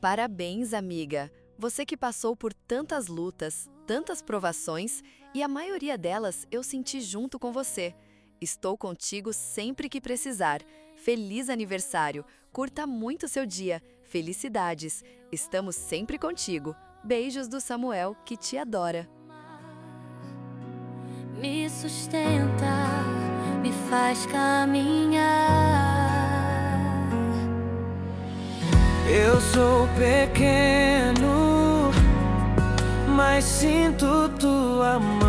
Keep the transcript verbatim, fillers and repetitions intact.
Parabéns, amiga! Você que passou por tantas lutas, tantas provações, e a maioria delas eu senti junto com você. Estou contigo sempre que precisar. Feliz aniversário! Curta muito seu dia. Felicidades! Estamos sempre contigo. Beijos do Samuel, que te adora. Me sustenta, me faz caminhar. Eu sou pequeno, mas sinto tua mão.